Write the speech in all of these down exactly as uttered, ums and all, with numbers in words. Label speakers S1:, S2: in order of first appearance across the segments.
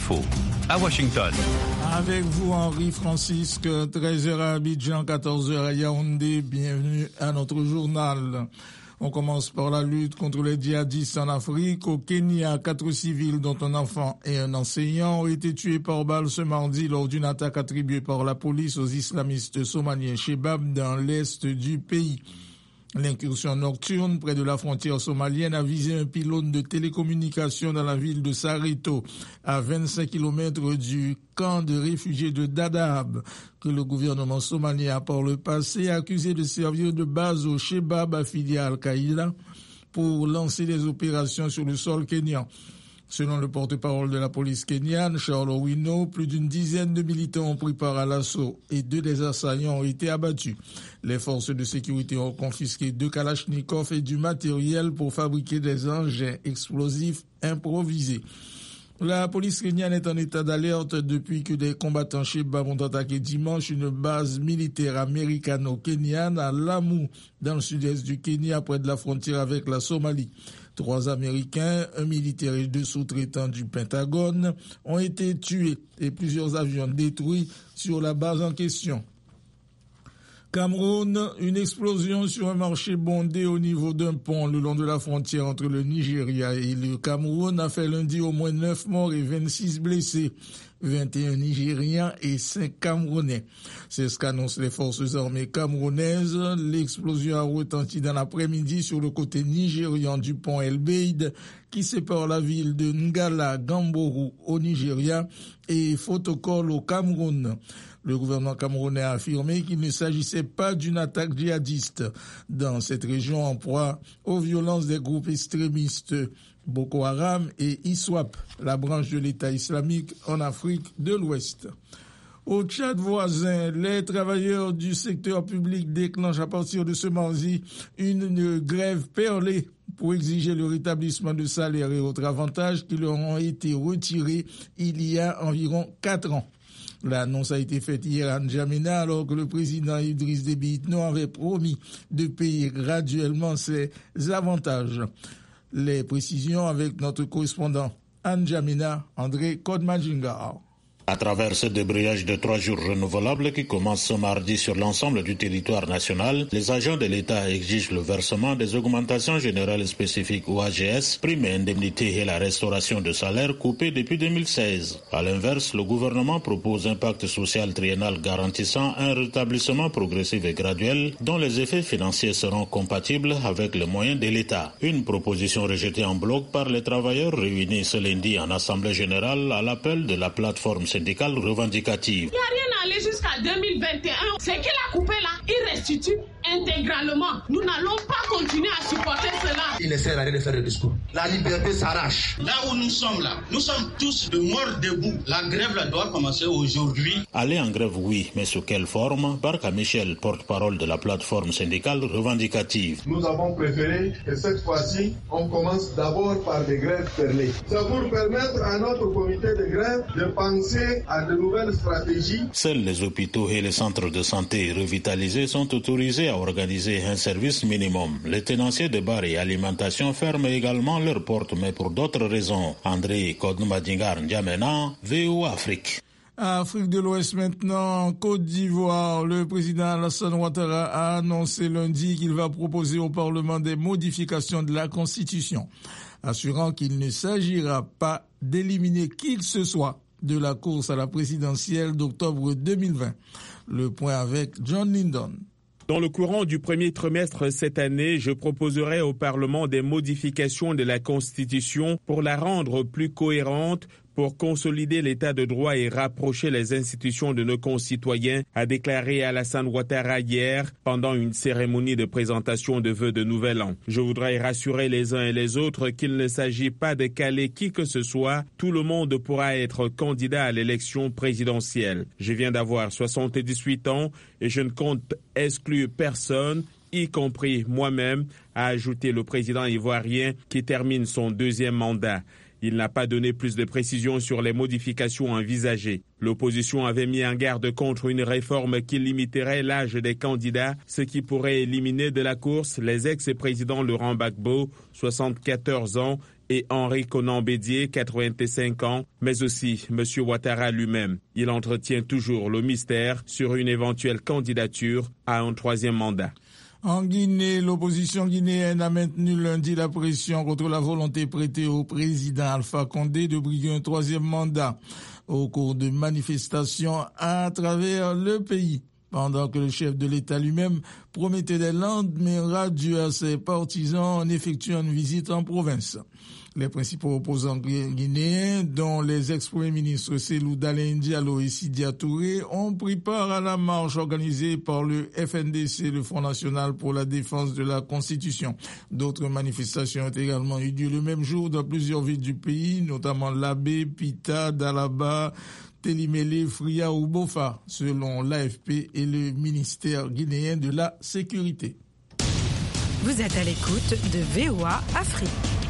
S1: Info, à Washington.
S2: Avec vous, Henri Francisque, treize heures à Abidjan, quatorze heures à Yaoundé. Bienvenue à notre journal. On commence par la lutte contre les djihadistes en Afrique. Au Kenya, quatre civils, dont un enfant et un enseignant, ont été tués par balle ce mardi lors d'une attaque attribuée par la police aux islamistes somaliens Shebab dans l'est du pays. L'incursion nocturne près de la frontière somalienne a visé un pylône de télécommunications dans la ville de Sareto, à vingt-cinq kilomètres du camp de réfugiés de Dadaab, que le gouvernement somalien a par le passé accusé de servir de base au Shebab affilié à Al-Qaïda pour lancer des opérations sur le sol kényan. Selon le porte-parole de la police kenyane, Charles Owino, plus d'une dizaine de militants ont pris part à l'assaut et deux des assaillants ont été abattus. Les forces de sécurité ont confisqué deux kalachnikovs et du matériel pour fabriquer des engins explosifs improvisés. La police kenyane est en état d'alerte depuis que des combattants Shebab ont attaqué dimanche une base militaire américano-kenyane à Lamu, dans le sud-est du Kenya, près de la frontière avec la Somalie. Trois Américains, un militaire et deux sous-traitants du Pentagone ont été tués et plusieurs avions détruits sur la base en question. Cameroun, une explosion sur un marché bondé au niveau d'un pont le long de la frontière entre le Nigeria et le Cameroun a fait lundi au moins neuf morts et vingt-six blessés. vingt et un Nigériens et cinq Camerounais. C'est ce qu'annoncent les forces armées camerounaises. L'explosion a retenti dans l'après-midi sur le côté nigérian du pont El Beid qui sépare la ville de Ngala Gamboru au Nigeria et Fotokol au Cameroun. Le gouvernement camerounais a affirmé qu'il ne s'agissait pas d'une attaque djihadiste dans cette région en proie aux violences des groupes extrémistes Boko Haram et ISWAP, la branche de l'État islamique en Afrique de l'Ouest. Au Tchad voisin, les travailleurs du secteur public déclenchent à partir de ce mardi une, une grève perlée pour exiger le rétablissement de salaires et autres avantages qui leur ont été retirés il y a environ quatre ans. L'annonce a été faite hier à N'Djamena alors que le président Idriss Déby Itno avait promis de payer graduellement ses avantages. Les précisions avec notre correspondant à N'Djamena, André Kodmajinga.
S3: À travers ce débrayage de trois jours renouvelables qui commence ce mardi sur l'ensemble du territoire national, les agents de l'État exigent le versement des augmentations générales spécifiques ou A G S, primes et indemnités et la restauration de salaires coupés depuis deux mille seize. À l'inverse, le gouvernement propose un pacte social triennal garantissant un rétablissement progressif et graduel dont les effets financiers seront compatibles avec les moyens de l'État. Une proposition rejetée en bloc par les travailleurs réunis ce lundi en Assemblée générale à l'appel de la plateforme syndicale revendicative.
S4: Il n'y a rien à aller jusqu'à deux mille vingt et un. Ce qu'il a coupé là, il restitue intégralement. Nous n'allons pas continuer à supporter cela.
S5: Il ne sert à rien de faire le discours. La liberté s'arrache.
S6: Là où nous sommes là, nous sommes tous de morts debout. La grève là doit commencer aujourd'hui.
S3: Aller en grève, oui, mais sous quelle forme? Barka Michel, porte-parole de la plateforme syndicale revendicative.
S7: Nous avons préféré que cette fois-ci, on commence d'abord par des grèves perlées. C'est pour permettre à notre comité de grève de penser à de nouvelles stratégies.
S3: Seuls les hôpitaux et les centres de santé revitalisés sont autorisés à organiser un service minimum. Les tenanciers de bars et alimentation ferment également leurs portes, mais pour d'autres raisons. André Kodoumadingar N'Djamena, V O Afrique.
S2: Afrique de l'Ouest maintenant, Côte d'Ivoire, le président Alassane Ouattara a annoncé lundi qu'il va proposer au Parlement des modifications de la Constitution, assurant qu'il ne s'agira pas d'éliminer qui que ce soit de la course à la présidentielle d'octobre deux mille vingt. Le point avec John Lindon.
S8: Dans le courant du premier trimestre cette année, je proposerai au Parlement des modifications de la Constitution pour la rendre plus cohérente, pour consolider l'état de droit et rapprocher les institutions de nos concitoyens, a déclaré Alassane Ouattara hier pendant une cérémonie de présentation de vœux de Nouvel An. Je voudrais rassurer les uns et les autres qu'il ne s'agit pas de caler qui que ce soit. Tout le monde pourra être candidat à l'élection présidentielle. Je viens d'avoir soixante-dix-huit ans et je ne compte exclure personne, y compris moi-même, a ajouté le président ivoirien qui termine son deuxième mandat. Il n'a pas donné plus de précisions sur les modifications envisagées. L'opposition avait mis en garde contre une réforme qui limiterait l'âge des candidats, ce qui pourrait éliminer de la course les ex-présidents Laurent Gbagbo, soixante-quatorze ans, et Henri Konan Bédié, quatre-vingt-cinq ans, mais aussi M. Ouattara lui-même. Il entretient toujours le mystère sur une éventuelle candidature à un troisième mandat.
S2: En Guinée, l'opposition guinéenne a maintenu lundi la pression contre la volonté prêtée au président Alpha Condé de briguer un troisième mandat au cours de manifestations à travers le pays, pendant que le chef de l'État lui-même promettait des lendemains radieux à ses partisans en effectuant une visite en province. Les principaux opposants guinéens, dont les ex-premiers ministres Cellou Dalein Diallo et Sidia Touré, ont pris part à la marche organisée par le F N D C, le Front National pour la défense de la Constitution. D'autres manifestations ont également eu lieu le même jour dans plusieurs villes du pays, notamment Labé, Pita, Dalaba, Télimélé, Fria ou Bofa, selon l'A F P et le ministère guinéen de la Sécurité.
S1: Vous êtes à l'écoute de V O A Afrique.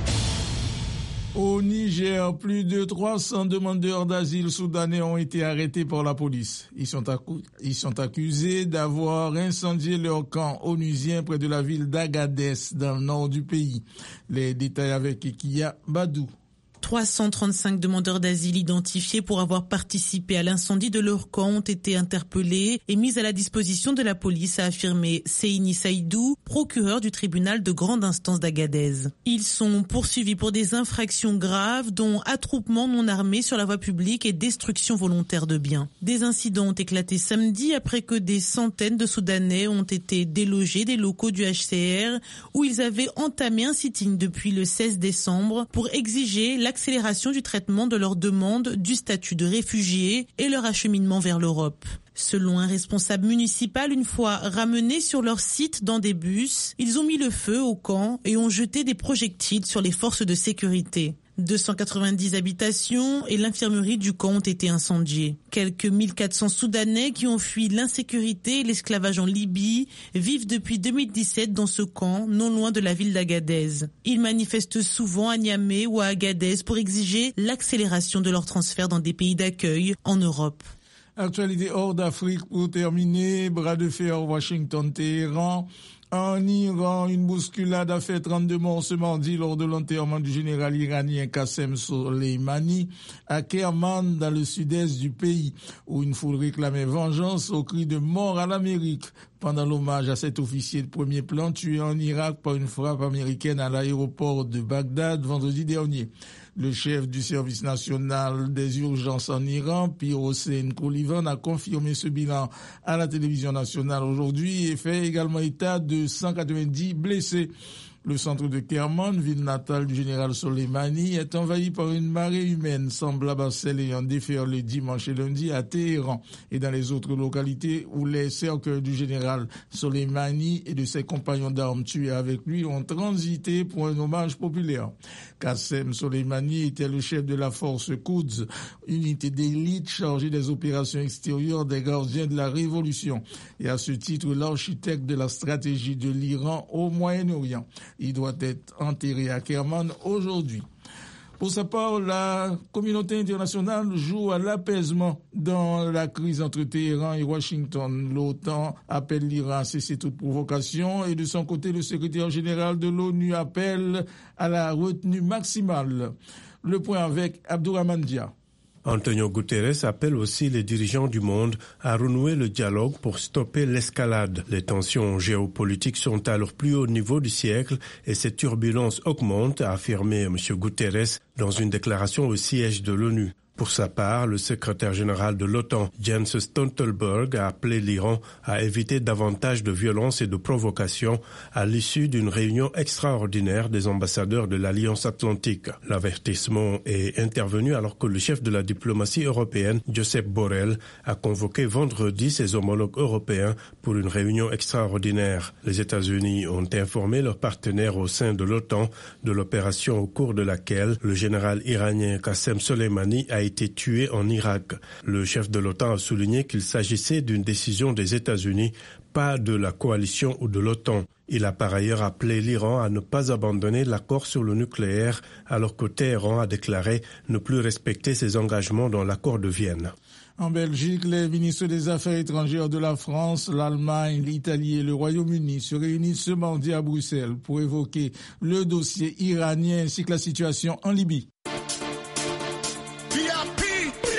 S2: Au Niger, plus de trois cents demandeurs d'asile soudanais ont été arrêtés par la police. Ils sont, accus- ils sont accusés d'avoir incendié leur camp onusien près de la ville d'Agadez, dans le nord du pays. Les détails avec Ekia Badou.
S9: trois cent trente-cinq demandeurs d'asile identifiés pour avoir participé à l'incendie de leur camp ont été interpellés et mis à la disposition de la police, a affirmé Seyni Saïdou, procureur du tribunal de grande instance d'Agadez. Ils sont poursuivis pour des infractions graves dont attroupement non armé sur la voie publique et destruction volontaire de biens. Des incidents ont éclaté samedi après que des centaines de Soudanais ont été délogés des locaux du H C R où ils avaient entamé un sitting depuis le seize décembre pour exiger l'accélération du traitement de leurs demandes du statut de réfugiés et leur acheminement vers l'Europe. Selon un responsable municipal, une fois ramenés sur leur site dans des bus, ils ont mis le feu au camp et ont jeté des projectiles sur les forces de sécurité. deux cent quatre-vingt-dix habitations et l'infirmerie du camp ont été incendiées. Quelques mille quatre cents Soudanais qui ont fui l'insécurité et l'esclavage en Libye vivent depuis deux mille dix-sept dans ce camp, non loin de la ville d'Agadez. Ils manifestent souvent à Niamey ou à Agadez pour exiger l'accélération de leur transfert dans des pays d'accueil en Europe.
S2: Actualité hors d'Afrique pour terminer, bras de fer Washington-Téhéran. En Iran, une bousculade a fait trente-deux morts ce mardi lors de l'enterrement du général iranien Qassem Soleimani à Kerman, dans le sud-est du pays, où une foule réclamait vengeance au cri de mort à l'Amérique pendant l'hommage à cet officier de premier plan tué en Irak par une frappe américaine à l'aéroport de Bagdad vendredi dernier. Le chef du service national des urgences en Iran, Pir Hossein Kolivan, a confirmé ce bilan à la télévision nationale aujourd'hui et fait également état de cent quatre-vingt-dix blessés. Le centre de Kerman, ville natale du général Soleimani, est envahi par une marée humaine semblable à celle ayant déferlé dimanche et lundi à Téhéran et dans les autres localités où les cercueils du général Soleimani et de ses compagnons d'armes tués avec lui ont transité pour un hommage populaire. Qassem Soleimani était le chef de la force Quds, unité d'élite chargée des opérations extérieures des gardiens de la révolution, et à ce titre l'architecte de la stratégie de l'Iran au Moyen-Orient. Il doit être enterré à Kerman aujourd'hui. Pour sa part, la communauté internationale joue à l'apaisement dans la crise entre Téhéran et Washington. L'OTAN appelle l'Iran à cesser toute provocation et de son côté, le secrétaire général de l'ONU appelle à la retenue maximale. Le point avec Abdourahmane Dia.
S10: Antonio Guterres appelle aussi les dirigeants du monde à renouer le dialogue pour stopper l'escalade. Les tensions géopolitiques sont à leur plus haut niveau du siècle et ces turbulences augmentent, a affirmé M. Guterres dans une déclaration au siège de l'ONU. Pour sa part, le secrétaire général de l'OTAN, Jens Stoltenberg, a appelé l'Iran à éviter davantage de violence et de provocation à l'issue d'une réunion extraordinaire des ambassadeurs de l'Alliance Atlantique. L'avertissement est intervenu alors que le chef de la diplomatie européenne, Josep Borrell, a convoqué vendredi ses homologues européens pour une réunion extraordinaire. Les États-Unis ont informé leurs partenaires au sein de l'OTAN de l'opération au cours de laquelle le général iranien Qassem Soleimani a été tué en Irak. Le chef de l'OTAN a souligné qu'il s'agissait d'une décision des États-Unis, pas de la coalition ou de l'OTAN. Il a par ailleurs appelé l'Iran à ne pas abandonner l'accord sur le nucléaire, alors que Téhéran a déclaré ne plus respecter ses engagements dans l'accord de Vienne.
S2: En Belgique, les ministres des Affaires étrangères de la France, l'Allemagne, l'Italie et le Royaume-Uni se réunissent ce mardi à Bruxelles pour évoquer le dossier iranien ainsi que la situation en Libye.